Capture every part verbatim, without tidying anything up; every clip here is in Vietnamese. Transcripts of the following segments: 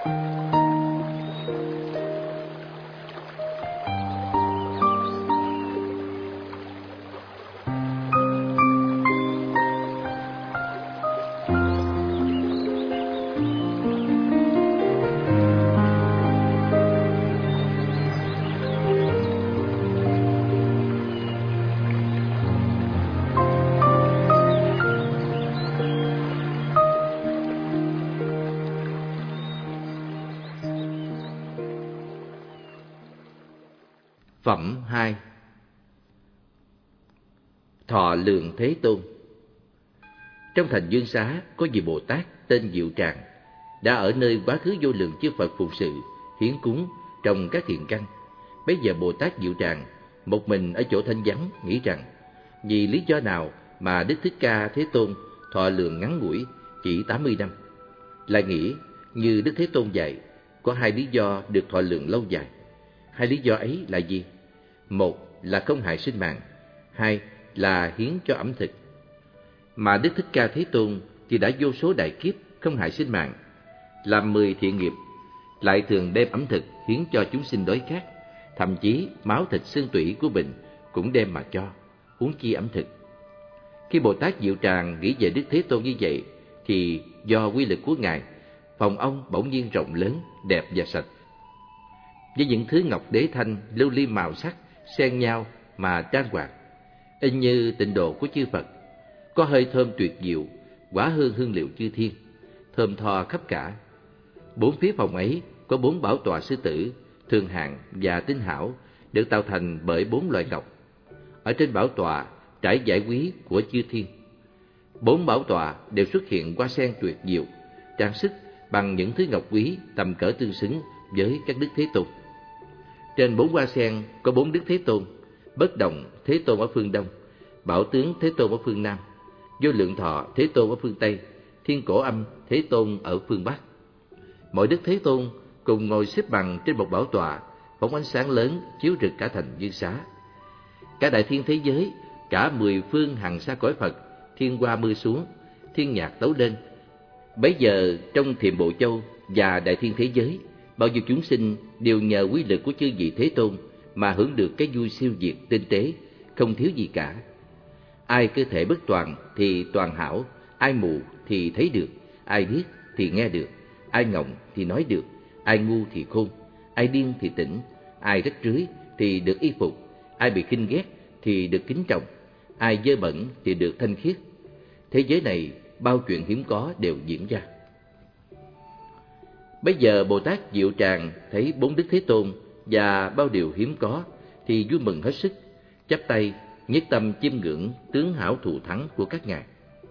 Phẩm hai. Thọ Lượng Thế Tôn. Trong thành Dương Xá có vị Bồ Tát tên Diệu Tràng, đã ở nơi quá khứ vô lượng chư Phật phụng sự, hiến cúng trong các thiện căn. Bây giờ Bồ Tát Diệu Tràng một mình ở chỗ thanh vắng, nghĩ rằng vì lý do nào mà Đức Thích Ca Thế Tôn thọ lượng ngắn ngủi chỉ tám mươi năm. Lại nghĩ như Đức Thế Tôn dạy, có hai lý do được thọ lượng lâu dài. Hai lý do ấy là gì? Một là không hại sinh mạng, hai là hiến cho ẩm thực. Mà Đức Thích Ca Thế Tôn thì đã vô số đại kiếp không hại sinh mạng, làm mười thiện nghiệp, lại thường đem ẩm thực hiến cho chúng sinh đói khát, thậm chí máu thịt xương tủy của mình cũng đem mà cho, huống chi ẩm thực. Khi Bồ Tát Diệu Tràng nghĩ về Đức Thế Tôn như vậy, thì do quy lực của Ngài, phòng ông bỗng nhiên rộng lớn, đẹp và sạch, với những thứ ngọc đế thanh, lưu ly màu sắc xen nhau mà trang hoàng, y như tịnh độ của chư Phật. Có hơi thơm tuyệt diệu, quả hương hương liệu chư thiên, thơm tho khắp cả. Bốn phía phòng ấy có bốn bảo tọa sư tử, thường hạng và tinh hảo, được tạo thành bởi bốn loại ngọc. Ở trên bảo tọa trải dải quý của chư thiên. Bốn bảo tọa đều xuất hiện hoa sen tuyệt diệu, trang sức bằng những thứ ngọc quý tầm cỡ tương xứng với các Đức Thế Tôn. Trên bốn hoa sen có bốn Đức Thế Tôn: Bất Động Thế Tôn ở phương Đông, Bảo Tướng Thế Tôn ở phương Nam, Vô Lượng Thọ Thế Tôn ở phương Tây, Thiên Cổ Âm Thế Tôn ở phương Bắc. Mỗi Đức Thế Tôn cùng ngồi xếp bằng trên một bảo tọa, phóng ánh sáng lớn chiếu rực cả thành Dương Xá. Cả đại thiên thế giới, cả mười phương hằng xa cõi Phật, thiên hoa mưa xuống, thiên nhạc tấu lên. Bấy giờ trong Thiểm Bộ Châu và đại thiên thế giới, bao nhiêu chúng sinh đều nhờ quy lực của chư vị Thế Tôn mà hưởng được cái vui siêu diệt tinh tế, không thiếu gì cả. Ai cơ thể bất toàn thì toàn hảo, ai mù thì thấy được, ai điếc thì nghe được, ai ngọng thì nói được, ai ngu thì khôn, ai điên thì tỉnh, ai rách rưới thì được y phục, ai bị khinh ghét thì được kính trọng, ai dơ bẩn thì được thanh khiết. Thế giới này bao chuyện hiếm có đều diễn ra. Bây giờ Bồ Tát Diệu Tràng thấy bốn Đức Thế Tôn và bao điều hiếm có thì vui mừng hết sức, chắp tay nhất tâm chiêm ngưỡng tướng hảo thù thắng của các ngài.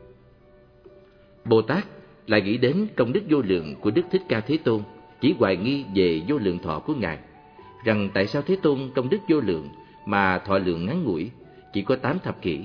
Bồ Tát lại nghĩ đến công đức vô lượng của Đức Thích Ca Thế Tôn, chỉ hoài nghi về vô lượng thọ của ngài, rằng tại sao Thế Tôn công đức vô lượng mà thọ lượng ngắn ngủi, chỉ có tám thập kỷ.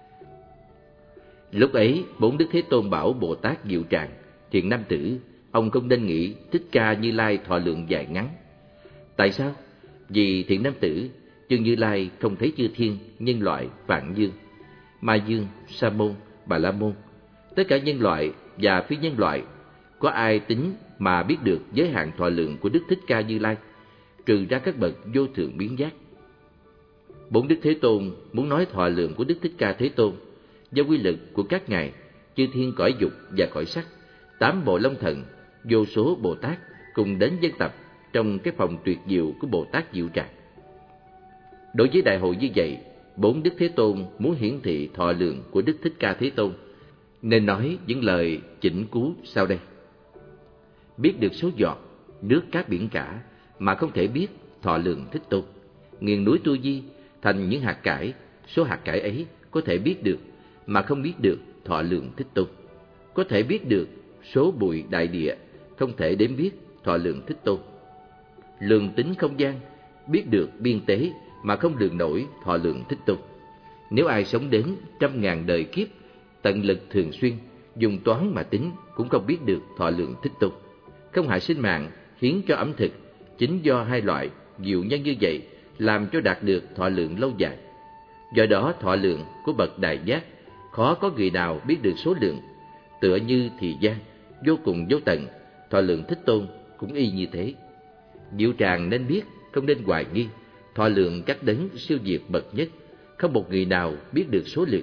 Lúc ấy bốn Đức Thế Tôn bảo Bồ Tát Diệu Tràng: Thiện nam tử, ông không nên nghĩ Thích Ca Như Lai thọ lượng dài ngắn. Tại sao? Vì thiện nam tử, chư Như Lai không thấy chư thiên, nhân loại, vạn dương, ma dương, sa môn, bà la môn, tất cả nhân loại và phi nhân loại, có ai tính mà biết được giới hạn thọ lượng của Đức Thích Ca Như Lai, trừ ra các bậc vô thượng biến giác. Bốn Đức Thế Tôn muốn nói thọ lượng của Đức Thích Ca Thế Tôn, do quy lực của các ngài, chư thiên cõi dục và cõi sắc, tám bộ long thần, vô số Bồ Tát cùng đến dân tập trong cái phòng tuyệt diệu của Bồ Tát Diệu Tràng. Đối với đại hội như vậy, bốn Đức Thế Tôn muốn hiển thị thọ lượng của Đức Thích Ca Thế Tôn, nên nói những lời chỉnh cú sau đây. Biết được số giọt nước cát biển cả mà không thể biết thọ lượng Thích Tôn. Nghiền núi Tu Di thành những hạt cải, số hạt cải ấy có thể biết được mà không biết được thọ lượng Thích Tôn. Có thể biết được số bụi đại địa, không thể đếm biết thọ lượng Thích Tôn. Lường tính không gian, biết được biên tế mà không lường nổi thọ lượng Thích Tôn. Nếu ai sống đến trăm ngàn đời kiếp, tận lực thường xuyên, dùng toán mà tính cũng không biết được thọ lượng Thích Tôn. Không hại sinh mạng, hiến cho ẩm thực, chính do hai loại diệu nhân như vậy làm cho đạt được thọ lượng lâu dài. Do đó thọ lượng của bậc đại giác khó có người nào biết được số lượng. Tựa như thì gian vô cùng vô tận, thọ lượng Thích Tôn cũng y như thế. Diệu Tràng nên biết, không nên hoài nghi, thọ lượng các đấng siêu việt bậc nhất, không một người nào biết được số lượng.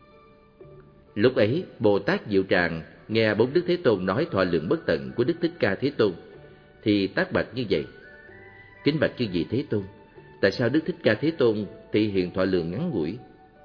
Lúc ấy, Bồ Tát Diệu Tràng nghe bốn Đức Thế Tôn nói thọ lượng bất tận của Đức Thích Ca Thế Tôn, thì tác bạch như vậy: Kính bạch chư vị Thế Tôn, tại sao Đức Thích Ca Thế Tôn thị hiện thọ lượng ngắn ngủi?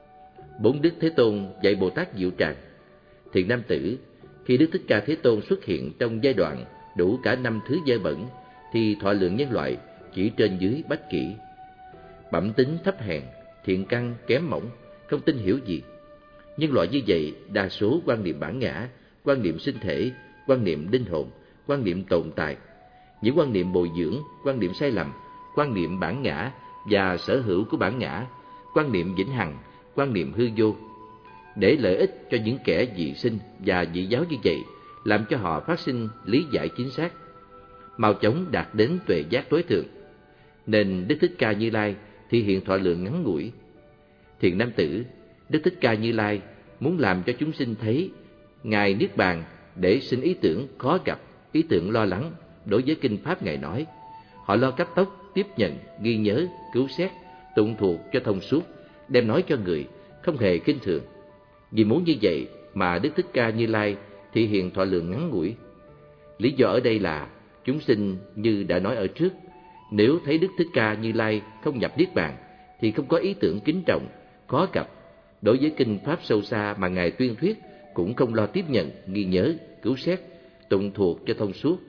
Bốn Đức Thế Tôn dạy Bồ Tát Diệu Tràng: Thiện nam tử, khi Đức Thích Ca Thế Tôn xuất hiện trong giai đoạn đủ cả năm thứ dơ bẩn, thì thọ lượng nhân loại chỉ trên dưới bách kỷ. Bẩm tính thấp hèn, thiện căn kém mỏng, không tin hiểu gì. Nhân loại như vậy đa số quan niệm bản ngã, quan niệm sinh thể, quan niệm linh hồn, quan niệm tồn tại. Những quan niệm bồi dưỡng, quan niệm sai lầm, quan niệm bản ngã và sở hữu của bản ngã, quan niệm vĩnh hằng, quan niệm hư vô, để lợi ích cho những kẻ dị sinh và dị giáo như vậy, làm cho họ phát sinh lý giải chính xác, mau chóng đạt đến tuệ giác tối thượng. Nên Đức Thích Ca Như Lai thì hiện thọ lượng ngắn ngủi. Thiện nam tử, Đức Thích Ca Như Lai muốn làm cho chúng sinh thấy Ngài Niết Bàn để sinh ý tưởng khó gặp, ý tưởng lo lắng đối với kinh pháp Ngài nói. Họ lo cấp tốc tiếp nhận, ghi nhớ, cứu xét, tụng thuộc cho thông suốt, đem nói cho người, không hề khinh thường. Vì muốn như vậy mà Đức Thích Ca Như Lai thị hiện thọ lượng ngắn ngủi. Lý do ở đây là chúng sinh như đã nói ở trước, nếu thấy Đức Thích Ca Như Lai không nhập Niết Bàn thì không có ý tưởng kính trọng, khó gặp, đối với kinh pháp sâu xa mà Ngài tuyên thuyết cũng không lo tiếp nhận, ghi nhớ, cứu xét, tụng thuộc cho thông suốt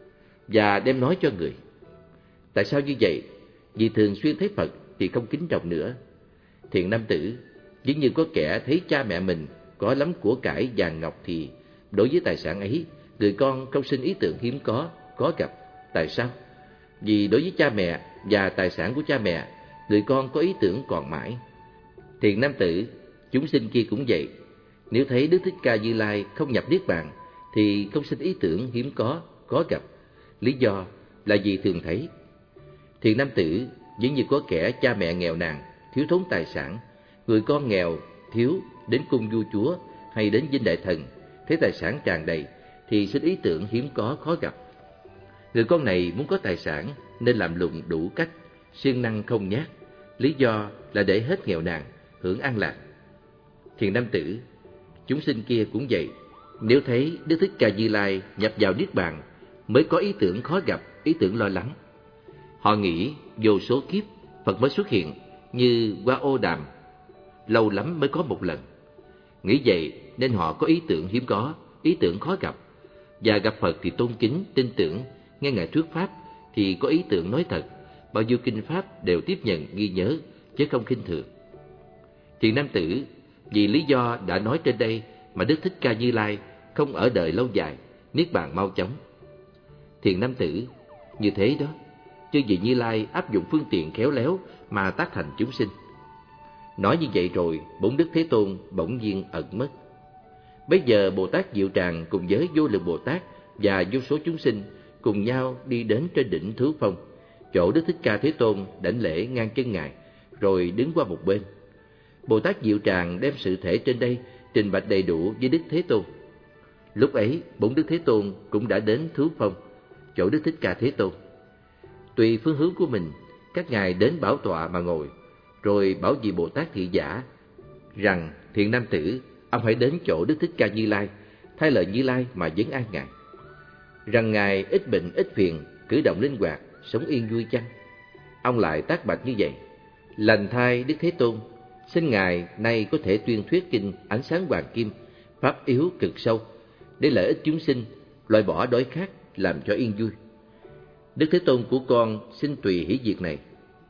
và đem nói cho người. Tại sao như vậy? Vì thường xuyên thấy Phật thì không kính trọng nữa. Thiện nam tử, giống như có kẻ thấy cha mẹ mình có lắm của cải vàng ngọc thì đối với tài sản ấy, người con không sinh ý tưởng hiếm có, có gặp. Tại sao? Vì đối với cha mẹ và tài sản của cha mẹ, người con có ý tưởng còn mãi. Thiện nam tử, chúng sinh kia cũng vậy. Nếu thấy Đức Thích Ca Như Lai không nhập Niết Bàn thì không sinh ý tưởng hiếm có, có gặp. Lý do là vì thường thấy. Thiện nam tử, giống như có kẻ cha mẹ nghèo nàn, thiếu thốn tài sản, người con nghèo, thiếu, đến cung vua chúa hay đến dinh đại thần, thấy tài sản tràn đầy thì sinh ý tưởng hiếm có, khó gặp. Người con này muốn có tài sản nên làm lụng đủ cách, siêng năng không nhát. Lý do là để hết nghèo nàn, hưởng an lạc. Thiện nam tử, chúng sinh kia cũng vậy. Nếu thấy Đức Thích Ca Như Lai nhập vào Niết Bàn mới có ý tưởng khó gặp, ý tưởng lo lắng. Họ nghĩ vô số kiếp Phật mới xuất hiện như hoa ô đàm, lâu lắm mới có một lần. Nghĩ vậy nên họ có ý tưởng hiếm có, ý tưởng khó gặp. Và gặp Phật thì tôn kính, tin tưởng, nghe Ngài thuyết pháp thì có ý tưởng nói thật, bao nhiêu kinh pháp đều tiếp nhận, ghi nhớ, chứ không khinh thường. Thiện nam tử, vì lý do đã nói trên đây mà Đức Thích Ca Như Lai không ở đời lâu dài, Niết Bàn mau chóng. Thiện nam tử, như thế đó, chư vị Như Lai áp dụng phương tiện khéo léo mà tác thành chúng sinh. Nói như vậy rồi, bốn Đức Thế Tôn bỗng nhiên ẩn mất. Bây giờ Bồ Tát Diệu Tràng cùng với vô lượng Bồ Tát và vô số chúng sinh cùng nhau đi đến trên đỉnh Thứ Phong, chỗ Đức Thích Ca Thế Tôn đảnh lễ ngang chân Ngài, rồi đứng qua một bên. Bồ Tát Diệu Tràng đem sự thể trên đây trình bạch đầy đủ với Đức Thế Tôn. Lúc ấy, bốn Đức Thế Tôn cũng đã đến Thứ Phong, chỗ Đức Thích Ca Thế Tôn. Tùy phương hướng của mình, các ngài đến bảo tọa mà ngồi, rồi bảo vị Bồ Tát thị giả rằng: Thiện nam tử, ông hãy đến chỗ Đức Thích Ca Như Lai, thay lời Như Lai mà vấn an Ngài. Rằng Ngài ít bệnh ít phiền, cử động linh hoạt, sống yên vui chăng? Ông lại tác bạch như vậy: Lành thay Đức Thế Tôn, xin Ngài nay có thể tuyên thuyết kinh Ánh Sáng Hoàng Kim, pháp yếu cực sâu, để lợi ích chúng sinh, loại bỏ đói khát, làm cho yên vui. Đức Thế Tôn của con xin tùy hỷ việc này.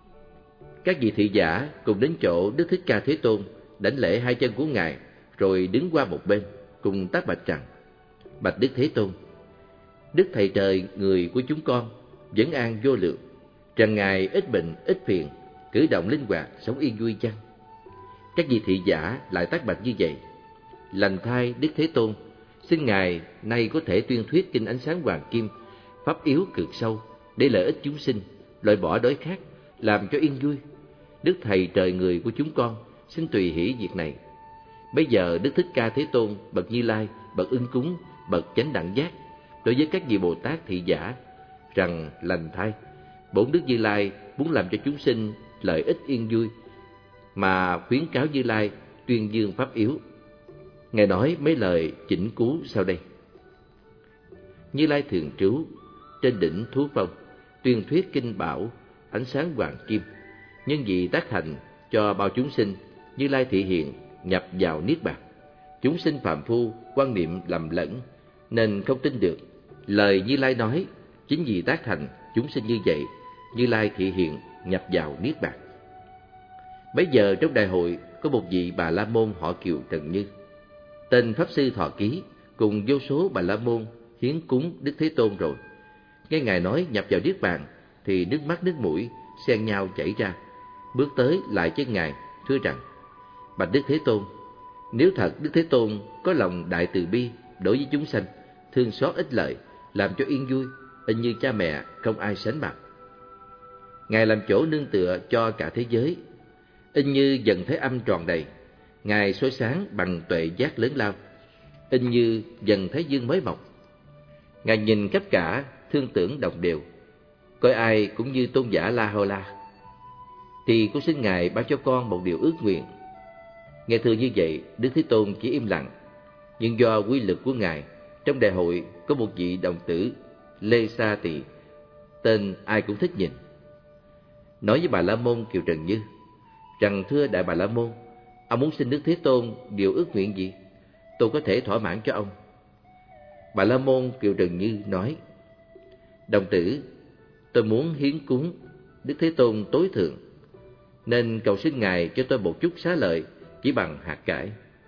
Các vị thị giả cùng đến chỗ Đức Thích Ca Thế Tôn, đảnh lễ hai chân của Ngài, rồi đứng qua một bên, cùng tác bạch rằng: Bạch Đức Thế Tôn, Đức Thầy Trời người của chúng con, vấn an vô lượng, rằng Ngài ít bệnh ít phiền, cử động linh hoạt, sống yên vui chăng? Các vị thị giả lại tác bạch như vậy: Lành thay Đức Thế Tôn, xin Ngài nay có thể tuyên thuyết kinh Ánh Sáng Hoàng Kim, pháp yếu cực sâu, để lợi ích chúng sinh, loại bỏ đói khát, làm cho yên vui. Đức Thầy Trời người của chúng con xin tùy hỷ việc này. Bây giờ Đức Thích Ca Thế Tôn, bậc Như Lai, bậc ưng cúng, bậc chánh đẳng giác, đối với các vị Bồ Tát thị giả rằng lành thay. Bổn Đức Như Lai muốn làm cho chúng sinh lợi ích yên vui, mà khuyến cáo Như Lai tuyên dương pháp yếu. Ngài nói mấy lời chỉnh cứu sau đây: Như Lai thường trú trên đỉnh Thú Phong, tuyên thuyết kinh bảo ánh sáng hoàng kim. Nhân vì tác thành cho bao chúng sinh, Như Lai thị hiện nhập vào niết bàn. Chúng sinh phàm phu quan niệm lầm lẫn nên không tin được lời Như Lai nói. Chính vì tác thành chúng sinh như vậy, Như Lai thị hiện nhập vào niết bàn. Bấy giờ trong đại hội có một vị Bà La Môn họ Kiều Trần Như, tên pháp sư Thọ Ký, cùng vô số Bà La Môn hiến cúng Đức Thế Tôn rồi. Nghe Ngài nói nhập vào niết bàn thì nước mắt nước mũi xen nhau chảy ra, bước tới lại chân Ngài thưa rằng: Bạch Đức Thế Tôn, nếu thật Đức Thế Tôn có lòng đại từ bi đối với chúng sanh, thương xót ích lợi, làm cho yên vui, y như cha mẹ không ai sánh bằng. Ngài làm chỗ nương tựa cho cả thế giới, y như dần thế âm tròn đầy. Ngài soi sáng bằng tuệ giác lớn lao, y như dần thái dương mới mọc. Ngài nhìn khắp cả, thương tưởng đồng đều, coi ai cũng như tôn giả La Hầu La. Thì con xin Ngài ban cho con một điều ước nguyện. Nghe thưa như vậy, Đức Thế Tôn chỉ im lặng. Nhưng do quy lực của Ngài, trong đại hội có một vị đồng tử Lê Sa Tỳ, tên ai cũng thích nhìn, nói với Bà La Môn Kiều Trần Như rằng: Thưa Đại Bà La Môn, ông muốn xin Đức Thế Tôn điều ước nguyện gì? Tôi có thể thỏa mãn cho ông. Bà La Môn Kiều Trần Như nói: Đồng tử, tôi muốn hiến cúng Đức Thế Tôn tối thượng, nên cầu xin Ngài cho tôi một chút xá lợi chỉ bằng hạt cải.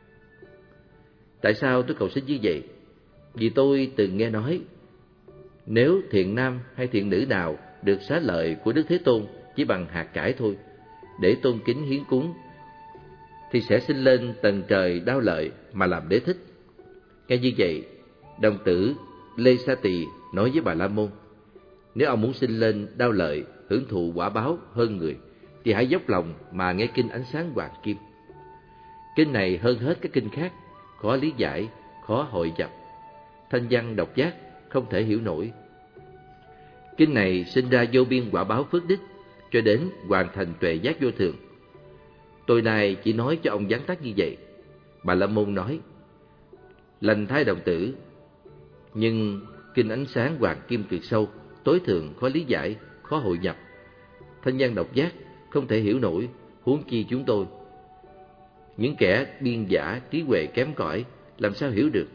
Tại sao tôi cầu xin như vậy? Vì tôi từng nghe nói, nếu thiện nam hay thiện nữ nào được xá lợi của Đức Thế Tôn chỉ bằng hạt cải thôi, để tôn kính hiến cúng, thì sẽ sinh lên tầng trời đao lợi mà làm đế thích. Nghe như vậy, đồng tử Lê Sa Tỳ nói với Bà La Môn: Nếu ông muốn sinh lên đao lợi, hưởng thụ quả báo hơn người, thì hãy dốc lòng mà nghe kinh ánh sáng hoàng kim. Kinh này hơn hết các kinh khác, khó lý giải, khó hội nhập, thanh văn độc giác, không thể hiểu nổi. Kinh này sinh ra vô biên quả báo phước đức, cho đến hoàn thành tuệ giác vô thường. Tôi nay chỉ nói cho ông vắn tắt như vậy. Bà La Môn nói: Lành thay đồng tử, nhưng kinh ánh sáng hoàng kim tuyệt sâu, tối thượng, khó lý giải, khó hội nhập, thanh văn độc giác, không thể hiểu nổi, huống chi chúng tôi, những kẻ biên giả trí huệ kém cỏi, làm sao hiểu được.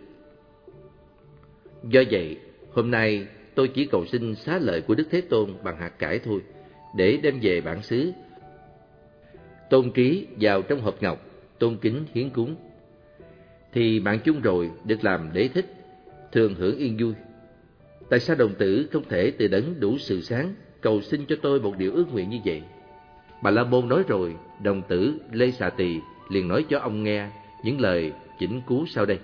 Do vậy, hôm nay tôi chỉ cầu xin xá lợi của Đức Thế Tôn bằng hạt cải thôi, để đem về bản xứ, tôn ký vào trong hộp ngọc, tôn kính hiến cúng. Thì bạn chung rồi được làm đế thích, thường hưởng yên vui. Tại sao đồng tử không thể từ đấng đủ sự sáng cầu xin cho tôi một điều ước nguyện như vậy? Bà La Môn nói rồi, đồng tử Lê Sa Tỳ liền nói cho ông nghe những lời chỉnh cứu sau đây: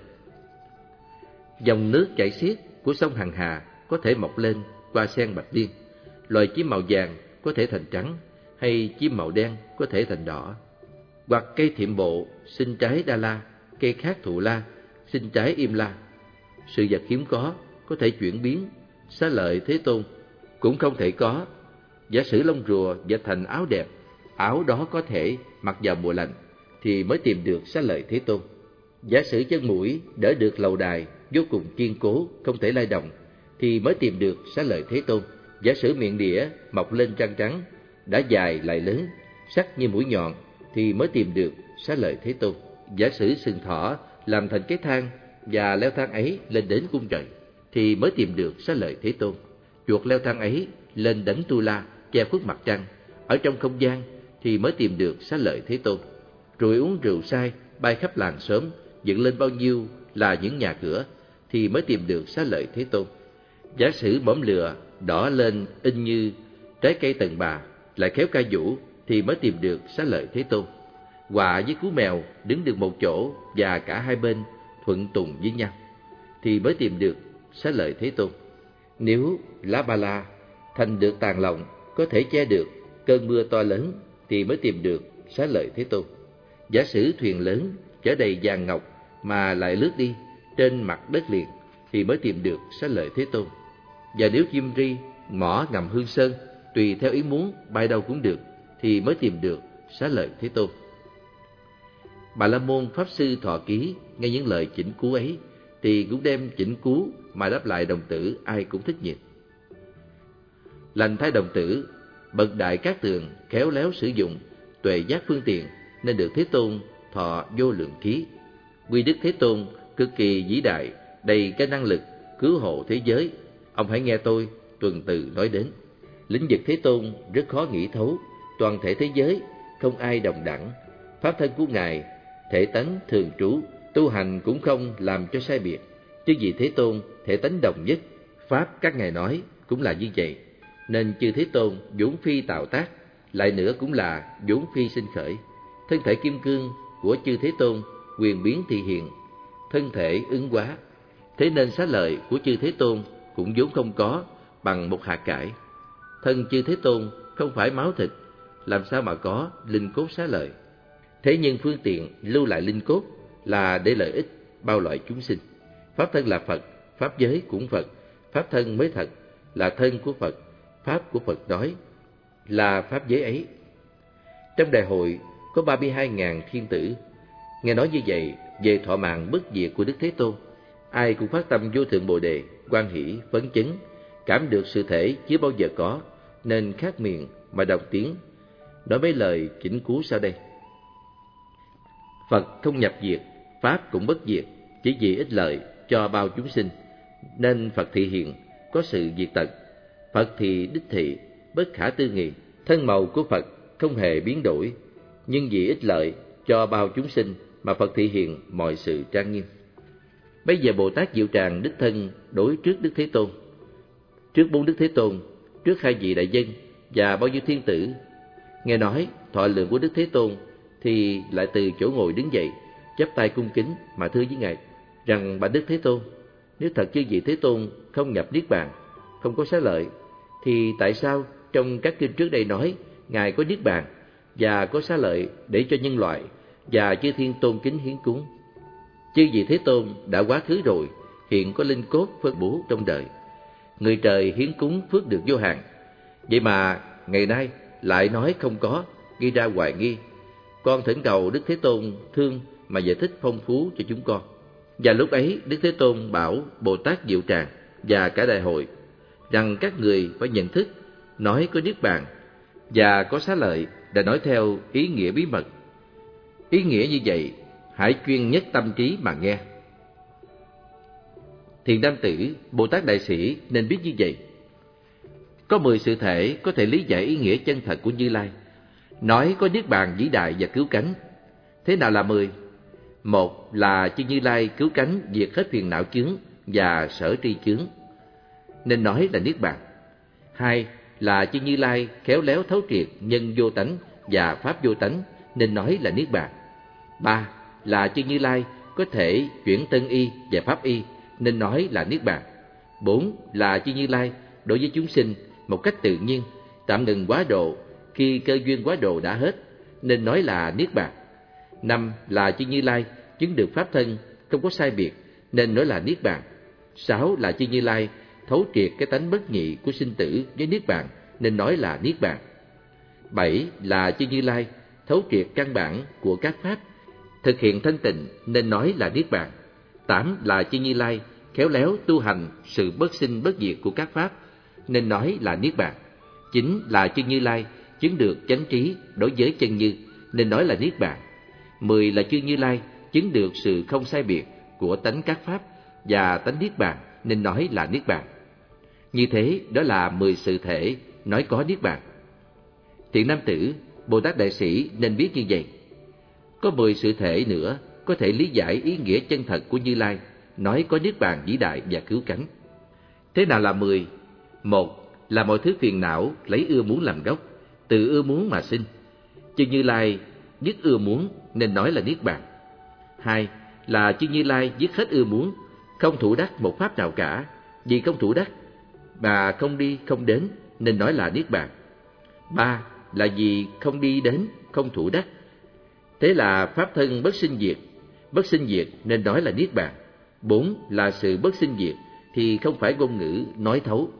Dòng nước chảy xiết của sông Hằng Hà có thể mọc lên qua sen bạch liên, loài chim màu vàng có thể thành trắng, hay chim màu đen có thể thành đỏ. Hoặc cây thiệm bộ sinh trái đa la, cây khác thụ la sinh trái im la. Sự vật hiếm có có thể chuyển biến, xá lợi Thế Tôn cũng không thể có. Giả sử lông rùa dệt thành áo đẹp, áo đó có thể mặc vào mùa lạnh, thì mới tìm được xá lợi Thế Tôn. Giả sử chân mũi đỡ được lầu đài vô cùng kiên cố, không thể lay động, thì mới tìm được xá lợi Thế Tôn. Giả sử miệng đĩa mọc lên răng trắng, đã dài lại lớn, sắc như mũi nhọn, thì mới tìm được xá lợi Thế Tôn. Giả sử sừng thỏ làm thành cái thang và leo thang ấy lên đến cung trời, thì mới tìm được xá lợi Thế Tôn. Chuột leo thang ấy lên đấng Tu La che khuất mặt trăng, ở trong không gian, thì mới tìm được xá lợi Thế Tôn. Rồi uống rượu sai bay khắp làng xóm, dựng lên bao nhiêu là những nhà cửa, thì mới tìm được xá lợi Thế Tôn. Giả sử mõm lừa đỏ lên in như trái cây tần bà, lại khéo ca vũ, thì mới tìm được xá lợi Thế Tôn. Quạ với cú mèo đứng được một chỗ và cả hai bên thuận tùng với nhau, thì mới tìm được xá lợi Thế Tôn. Nếu lá ba la thành được tàn lọng, có thể che được cơn mưa to lớn, thì mới tìm được xá lợi Thế Tôn. Giả sử thuyền lớn chở đầy vàng ngọc mà lại lướt đi trên mặt đất liền, thì mới tìm được xá lợi Thế Tôn. Và nếu chim ri mỏ ngầm Hương Sơn, tùy theo ý muốn bay đâu cũng được, thì mới tìm được xá lợi Thế Tôn. Bà La Môn Pháp Sư Thọ Ký nghe những lời chỉnh cú ấy thì cũng đem chỉnh cú mà đáp lại đồng tử ai cũng thích nhìn. Lành thay đồng tử, bậc Đại Cát Tường khéo léo sử dụng tuệ giác phương tiện nên được Thế Tôn thọ vô lượng ký. Quy đức Thế Tôn cực kỳ vĩ đại, đầy cái năng lực cứu hộ thế giới. Ông hãy nghe tôi tuần từ nói đến. Lĩnh vực Thế Tôn rất khó nghĩ thấu, toàn thể thế giới không ai đồng đẳng. Pháp thân của Ngài thể tánh thường trú, tu hành cũng không làm cho sai biệt. Chứ vì Thế Tôn thể tánh đồng nhất, pháp các ngài nói cũng là như vậy. Nên chư Thế Tôn vốn phi tạo tác, lại nữa cũng là vốn phi sinh khởi. Thân thể kim cương của chư Thế Tôn quyền biến thị hiện, thân thể ứng hóa. Thế nên xá lợi của chư Thế Tôn cũng vốn không có bằng một hạt cải. Thân chư Thế Tôn không phải máu thịt, làm sao mà có linh cốt xá lợi. Thế nhưng phương tiện lưu lại linh cốt là để lợi ích bao loại chúng sinh. Pháp thân là Phật, pháp giới cũng Phật. Pháp thân mới thật là thân của Phật, pháp của Phật nói là pháp giới ấy. Trong đại hội có ba mươi hai nghìn thiên tử. Nghe nói như vậy về thọ mạng bất diệt của Đức Thế Tôn, ai cũng phát tâm vô thượng Bồ Đề, hoan hỷ, phấn chấn, cảm được sự thể chưa bao giờ có, nên khát miệng mà đọc tiếng nói mấy lời chỉnh cú sau đây. Phật không nhập diệt, pháp cũng bất diệt, chỉ vì ích lợi cho bao chúng sinh, nên Phật thị hiện có sự diệt tận. Phật thì đích thị, bất khả tư nghị. Thân màu của Phật không hề biến đổi, nhưng vì ích lợi cho bao chúng sinh mà Phật thị hiện mọi sự trang nghiêm. Bây giờ Bồ Tát Diệu Tràng đích thân đối trước Đức Thế Tôn, trước bốn Đức Thế Tôn, trước hai vị đại dân và bao nhiêu thiên tử. Nghe nói thọ lượng của Đức Thế Tôn thì lại từ chỗ ngồi đứng dậy, chắp tay cung kính mà thưa với Ngài rằng: bạch Đức Thế Tôn, nếu thật chư vị Thế Tôn không nhập niết bàn, không có xá lợi, thì tại sao trong các kinh trước đây nói Ngài có niết bàn và có xá lợi để cho nhân loại và chư thiên tôn kính hiến cúng? Chư vị Thế Tôn đã quá khứ rồi, hiện có linh cốt phân bố trong đời. Người trời hiến cúng phước được vô hạn, vậy mà ngày nay lại nói không có, gây ra hoài nghi. Con thỉnh cầu Đức Thế Tôn thương mà giải thích phong phú cho chúng con. Và lúc ấy Đức Thế Tôn bảo Bồ Tát Diệu Tràng và cả đại hội rằng các người phải nhận thức nói có niết bàn và có xá lợi đã nói theo ý nghĩa bí mật. Ý nghĩa như vậy hãy chuyên nhất tâm trí mà nghe. Thiện nam tử, Bồ Tát đại sĩ nên biết như vậy. Có mười sự thể có thể lý giải ý nghĩa chân thật của Như Lai, nói có niết bàn vĩ đại và cứu cánh. Thế nào là mười? Một là chư Như Lai cứu cánh diệt hết phiền não chướng và sở tri chướng, nên nói là niết bàn. Hai là chư Như Lai khéo léo thấu triệt nhân vô tánh và pháp vô tánh, nên nói là niết bàn. Ba là chư Như Lai có thể chuyển tân y và pháp y, nên nói là niết bàn. Bốn là chư Như Lai đối với chúng sinh một cách tự nhiên, tạm ngừng quá độ khi cơ duyên quá độ đã hết, nên nói là niết bàn. Năm là chư Như Lai chứng được pháp thân không có sai biệt, nên nói là niết bàn. Sáu là chư Như Lai thấu triệt cái tánh bất nhị của sinh tử với niết bàn, nên nói là niết bàn. Bảy là chư Như Lai thấu triệt căn bản của các pháp, thực hiện thanh tịnh, nên nói là niết bàn. Tám là chư Như Lai khéo léo tu hành sự bất sinh bất diệt của các pháp, nên nói là niết bàn. Chín là chư Như Lai chứng được chánh trí đối với chân như, nên nói là niết bàn. Mười là chư Như Lai chứng được sự không sai biệt của tánh các pháp và tánh niết bàn, nên nói là niết bàn. Như thế đó là mười sự thể nói có niết bàn. Thiện nam tử, Bồ Tát đại sĩ nên biết như vậy. Có mười sự thể nữa có thể lý giải ý nghĩa chân thật của Như Lai, nói có niết bàn vĩ đại và cứu cánh. Thế nào là mười? Một là mọi thứ phiền não lấy ưa muốn làm gốc, từ ưa muốn mà sinh. Chư Như Lai dứt ưa muốn, nên nói là niết bàn. Hai là chư Như Lai dứt hết ưa muốn, không thủ đắc một pháp nào cả, vì không thủ đắc mà không đi không đến, nên nói là niết bàn. Ba là vì không đi đến, không thủ đắc, thế là pháp thân bất sinh diệt, bất sinh diệt nên nói là niết bàn. Bốn là sự bất sinh diệt thì không phải ngôn ngữ nói thấu.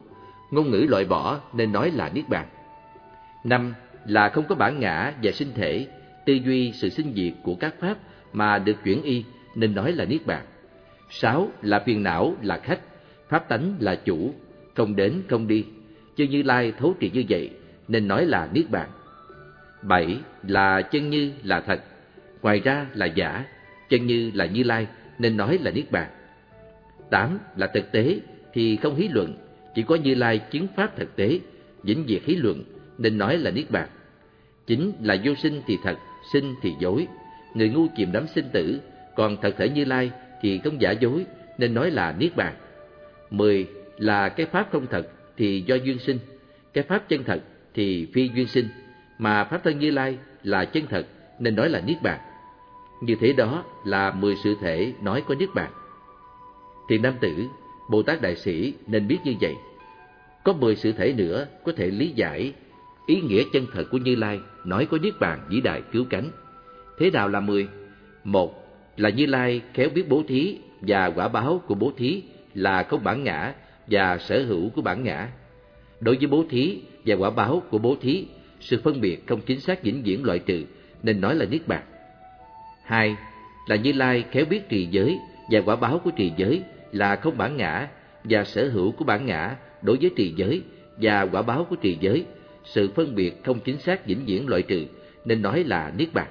ngôn ngữ loại bỏ nên nói là niết bàn. Năm là không có bản ngã và sinh thể, tư duy sự sinh diệt của các pháp mà được chuyển y nên nói là niết bàn. Sáu là phiền não là khách, pháp tánh là chủ, không đến không đi, chư Như Lai thấu triệt như vậy nên nói là niết bàn. Bảy là chân như là thật, ngoài ra là giả, chân như là Như Lai nên nói là niết bàn. Tám là thực tế thì không hí luận, chỉ có Như Lai chứng pháp thực tế, vĩnh diệt hí luận nên nói là niết bàn. Chín là vô sinh thì thật, sinh thì dối, người ngu chìm đắm sinh tử, còn thật thể Như Lai thì không giả dối nên nói là niết bàn. Mười là cái pháp không thật thì do duyên sinh, cái pháp chân thật thì phi duyên sinh, mà pháp thân Như Lai là chân thật nên nói là niết bàn. Như thế đó là mười sự thể nói có niết bàn. Thiền nam tử, Bồ Tát Đại Sĩ nên biết như vậy. Có mười sự thể nữa có thể lý giải ý nghĩa chân thật của Như Lai nói có niết bàn vĩ đại cứu cánh. Thế nào là mười? Một là Như Lai khéo biết bố thí và quả báo của bố thí là không bản ngã và sở hữu của bản ngã. Đối với bố thí và quả báo của bố thí, sự phân biệt không chính xác vĩnh viễn loại trừ nên nói là niết bàn. Hai là Như Lai khéo biết trì giới và quả báo của trì giới là không bản ngã và sở hữu của bản ngã đối với trì giới và quả báo của trì giới, sự phân biệt không chính xác vĩnh viễn loại trừ nên nói là niết bàn.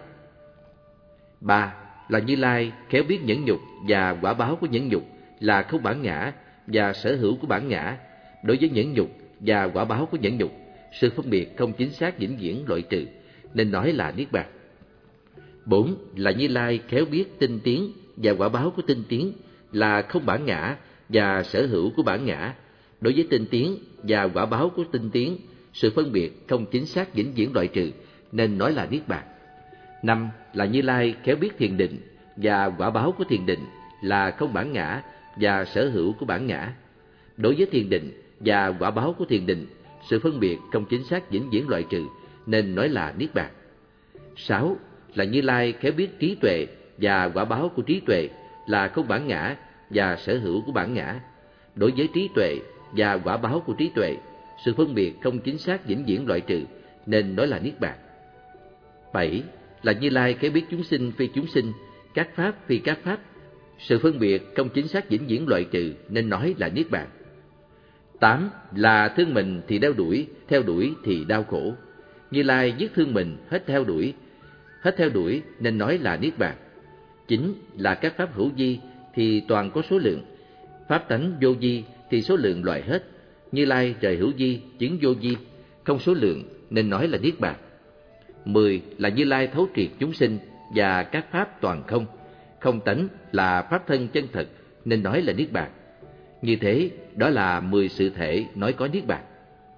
Ba là Như Lai khéo biết nhẫn nhục và quả báo của nhẫn nhục là không bản ngã và sở hữu của bản ngã đối với nhẫn nhục và quả báo của nhẫn nhục, sự phân biệt không chính xác vĩnh viễn loại trừ nên nói là niết bàn. Bốn là Như Lai khéo biết tinh tiến và quả báo của tinh tiến là không bản ngã và sở hữu của bản ngã đối với tinh tiến và quả báo của tinh tiến, sự phân biệt không chính xác vĩnh viễn loại trừ nên nói là niết bàn. Năm là Như Lai khéo biết thiền định và quả báo của thiền định là không bản ngã và sở hữu của bản ngã đối với thiền định và quả báo của thiền định, sự phân biệt không chính xác vĩnh viễn loại trừ nên nói là niết bàn. Sáu là Như Lai khéo biết trí tuệ và quả báo của trí tuệ là không bản ngã và sở hữu của bản ngã đối với trí tuệ và quả báo của trí tuệ, sự phân biệt không chính xác vĩnh viễn loại trừ nên nói là niết bàn. Bảy là Như Lai khéo biết chúng sinh phi chúng sinh, các pháp phi các pháp, sự phân biệt không chính xác vĩnh viễn loại trừ nên nói là niết bàn. Tám là thương mình thì đeo đuổi, theo đuổi thì đau khổ. Như Lai dứt thương mình, hết theo đuổi, hết theo đuổi nên nói là niết bàn. Chín là các pháp hữu vi thì toàn có số lượng, pháp tánh vô vi thì số lượng loại hết. Như Lai trời hữu vi, chứng vô vi, không số lượng nên nói là niết bàn. Mười là Như Lai thấu triệt chúng sinh và các pháp toàn không, không tánh là pháp thân chân thật nên nói là niết bàn. Như thế, đó là mười sự thể nói có niết bàn.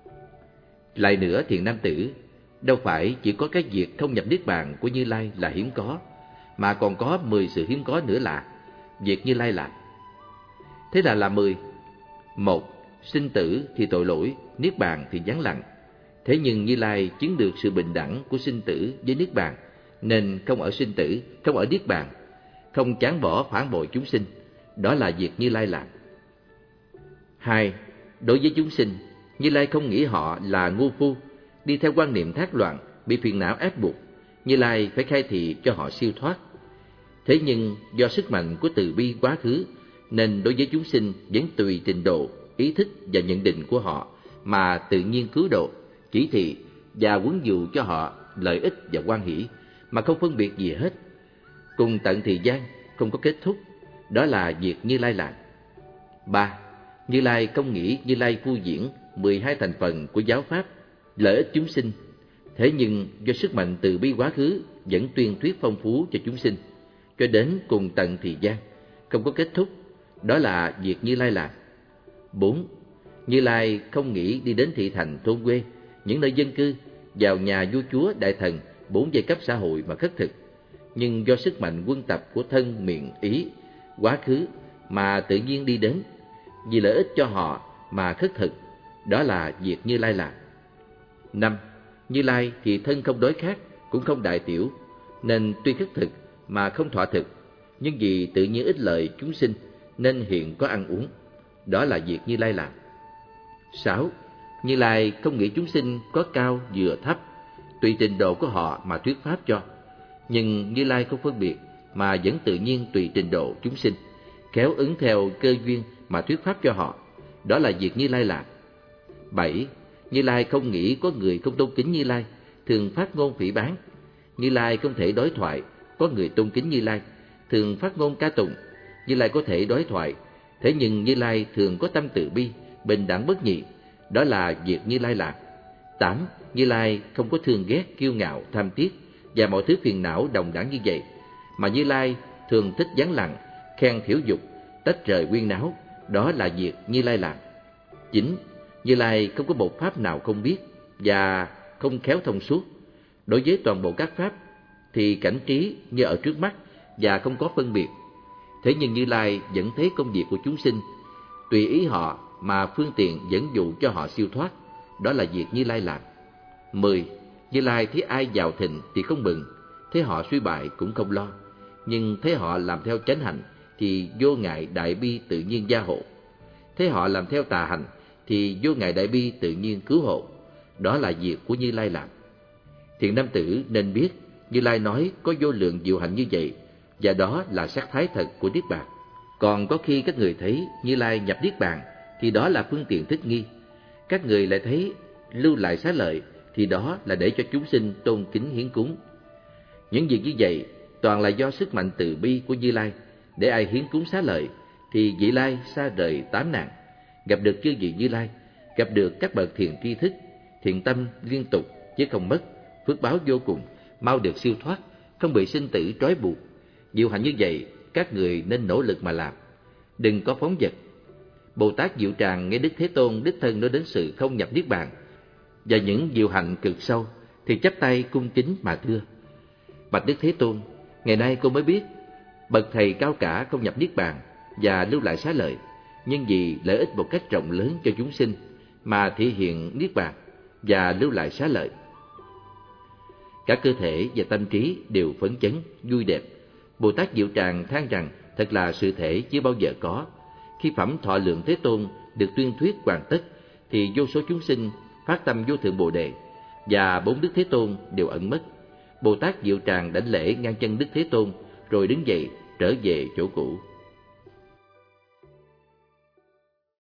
Lại nữa thiền nam tử, đâu phải chỉ có cái việc không nhập niết bàn của Như Lai là hiếm có, mà còn có mười sự hiếm có nữa là việc Như Lai làm. Thế là là mười. Một, sinh tử thì tội lỗi, niết bàn thì vắng lặng. Thế nhưng Như Lai chứng được sự bình đẳng của sinh tử với niết bàn, nên không ở sinh tử, không ở niết bàn, không chán bỏ phản bội chúng sinh. Đó là việc Như Lai làm. Hai, đối với chúng sinh, Như Lai không nghĩ họ là ngu phu, đi theo quan niệm thác loạn, bị phiền não ép buộc. Như Lai phải khai thị cho họ siêu thoát. Thế nhưng do sức mạnh của từ bi quá khứ, nên đối với chúng sinh vẫn tùy trình độ, ý thức và nhận định của họ mà tự nhiên cứu độ, chỉ thị và huấn dụ cho họ lợi ích và hoan hỷ, mà không phân biệt gì hết. Cùng tận thời gian, không có kết thúc. Đó là việc Như Lai làm. Ba, Như Lai không nghĩ Như Lai phu diễn mười hai thành phần của giáo pháp, lợi ích chúng sinh. Thế nhưng do sức mạnh từ bi quá khứ vẫn tuyên thuyết phong phú cho chúng sinh, cho đến cùng tận thời gian, không có kết thúc. Đó là việc Như Lai làm. Bốn, Như Lai không nghĩ đi đến thị thành thôn quê, những nơi dân cư, vào nhà vua chúa đại thần, bốn giai cấp xã hội mà khất thực. Nhưng do sức mạnh quân tập của thân, miệng, ý, quá khứ mà tự nhiên đi đến, vì lợi ích cho họ mà khất thực. Đó là việc Như Lai làm. Năm, Như Lai thì thân không đói khát, cũng không đại tiểu, nên tuy khất thực mà không thọ thực, nhưng vì tự nhiên ích lợi chúng sinh nên hiện có ăn uống. Đó là việc Như Lai làm. Sáu, Như Lai không nghĩ chúng sinh có cao vừa thấp, tùy trình độ của họ mà thuyết pháp cho. Nhưng Như Lai không phân biệt, mà vẫn tự nhiên tùy trình độ chúng sinh, khéo ứng theo cơ duyên mà thuyết pháp cho họ. Đó là việc Như Lai làm. Bảy. Như Lai không nghĩ có người không tôn kính Như Lai, thường phát ngôn phỉ báng. Như Lai không thể đối thoại, có người tôn kính Như Lai, thường phát ngôn ca tụng. Như Lai có thể đối thoại, thế nhưng Như Lai thường có tâm từ bi, bình đẳng bất nhị. Đó là việc Như Lai làm. Tám. Như Lai không có thương ghét, kiêu ngạo, tham tiếc và mọi thứ phiền não đồng đẳng như vậy, mà Như Lai thường thích vắng lặng, khen thiểu dục, tách rời quyên náo. Đó là việc Như Lai làm. Chín. Như Lai không có một pháp nào không biết và không khéo thông suốt. Đối với toàn bộ các pháp thì cảnh trí như ở trước mắt và không có phân biệt. Thế nhưng Như Lai vẫn thấy công việc của chúng sinh, tùy ý họ mà phương tiện dẫn dụ cho họ siêu thoát. Đó là việc Như Lai làm. Mười. Như Lai thấy ai giàu thịnh thì không mừng, thấy họ suy bại cũng không lo. Nhưng thấy họ làm theo chánh hạnh thì vô ngại đại bi tự nhiên gia hộ. Thấy họ làm theo tà hành thì vô ngại đại bi tự nhiên cứu hộ. Đó là việc của Như Lai làm. Thiện nam tử nên biết, Như Lai nói có vô lượng diệu hạnh như vậy, và đó là sắc thái thật của Niết Bàn. Còn có khi các người thấy Như Lai nhập Niết Bàn thì đó là phương tiện thích nghi. Các người lại thấy lưu lại xá lợi thì đó là để cho chúng sinh tôn kính hiến cúng. Những việc như vậy toàn là do sức mạnh từ bi của Như Lai. Để ai hiến cúng xá lợi thì vị lai xa rời tám nạn, gặp được chư vị Như Lai, gặp được các bậc thiền tri thức, thiện tâm liên tục chứ không mất, phước báo vô cùng, mau được siêu thoát, không bị sinh tử trói buộc. Diệu hạnh như vậy các người nên nỗ lực mà làm, đừng có phóng dật. Bồ Tát Diệu Tràng nghe Đức Thế Tôn đích thân nói đến sự không nhập Niết Bàn và những diệu hạnh cực sâu thì chắp tay cung kính mà thưa: Bạch Đức Thế Tôn, ngày nay cô mới biết bậc thầy cao cả không nhập Niết Bàn và lưu lại xá lợi, nhưng vì lợi ích một cách rộng lớn cho chúng sinh mà thể hiện Niết Bàn và lưu lại xá lợi. Cả cơ thể và tâm trí đều phấn chấn, vui đẹp. Bồ Tát Diệu Tràng than rằng thật là sự thể chưa bao giờ có. Khi phẩm thọ lượng Thế Tôn được tuyên thuyết hoàn tất thì vô số chúng sinh phát tâm vô thượng Bồ Đề và bốn Đức Thế Tôn đều ẩn mất. Bồ Tát Diệu Tràng đảnh lễ ngang chân Đức Thế Tôn rồi đứng dậy trở về chỗ cũ.